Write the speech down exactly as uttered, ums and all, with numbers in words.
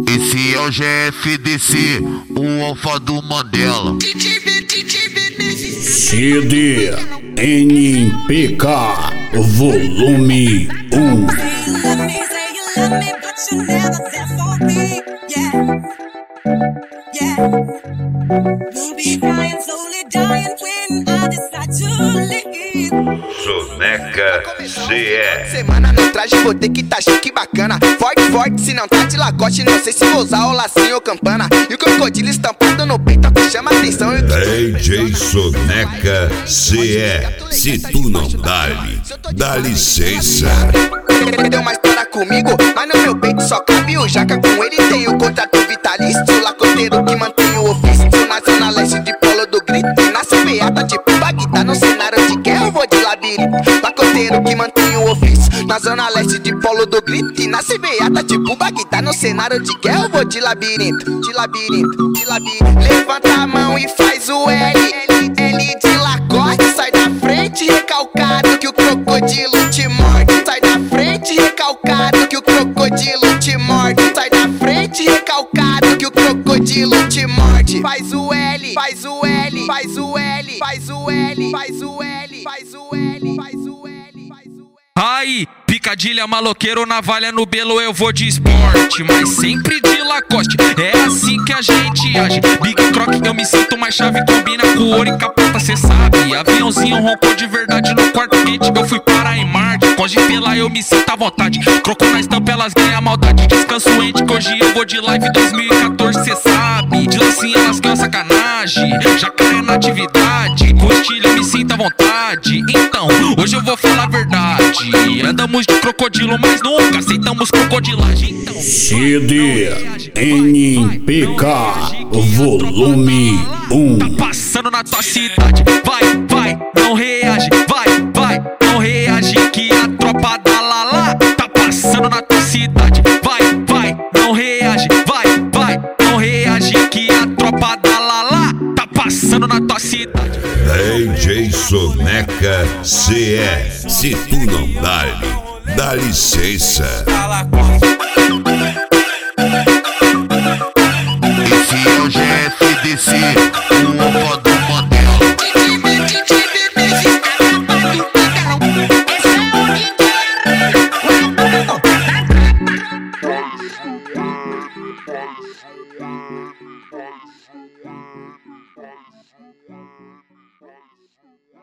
Esse é o G F D C, o alfa do Mandela. C D N P K Volume um. Soneca C E. Semana no traje, vou ter que tá chique bacana. Forte, forte, se não tá de lacoste. Não sei se vou usar o lacinho ou campana. E o crocodilo estampado no peito que chama atenção. E D J Soneca C E. Se tu não dá-lhe, dá licença. Deu uma história comigo, mas no meu peito só cabe o jaca. Com ele tem o contrato vitalício. Lacoteiro que mantém o ofício. Na zona leste de Polo do Grito. E na semeada tipo Bagdá. No cenário de guerra eu vou de labirinto. Lacoteiro que mantém o ofício. Na zona leste de Polo do Grito. E na semeada tipo Bagdá. No cenário de guerra eu vou de labirinto. De labirinto, de labirinto. Levanta a mão e faz o L. L de Lacoste. Sai da frente recalcado que o crocodilo te morde. Sai da frente recalcado que o crocodilo te morde. Sai da frente recalcado que o crocodilo te morde. Faz o L, faz o L, faz o L, faz o L, faz o L, faz o L, faz o L, faz o L. Aí, picadilha, maloqueiro, navalha no belo, eu vou de esporte, mas sempre de Lacoste. É assim que a gente age. Big Croc, eu me sinto mais chave, combina com ouro e capota, cê sabe. Aviãozinho roncou de verdade no quarto quente, eu fui parar em Marte. Pode pela, eu me sinto à vontade. Croco na estampa, elas ganham maldade. Descanso ente, que hoje eu vou de live dois mil e quatorze, cê sabe. De lacinha elas ganham sacanagem. Jacaré na atividade, com estilo eu me sinto à vontade. Então, hoje eu vou falar a verdade. Andamos de crocodilo, mas nunca aceitamos crocodilagem. Então, C D N P K Volume um. Tá passando na tua cidade, vai, vai, não reage, vai, vai, não reage, que a tropa da Lala tá passando na tua cidade, vai, vai, não reage, vai, vai, não reage, que a tropa da Lala tá passando na tua cidade. D J Soneca C E. Se tu não dá-lhe, dá licença. Esse é o G F D C, o alfa do Mandela. Thank you.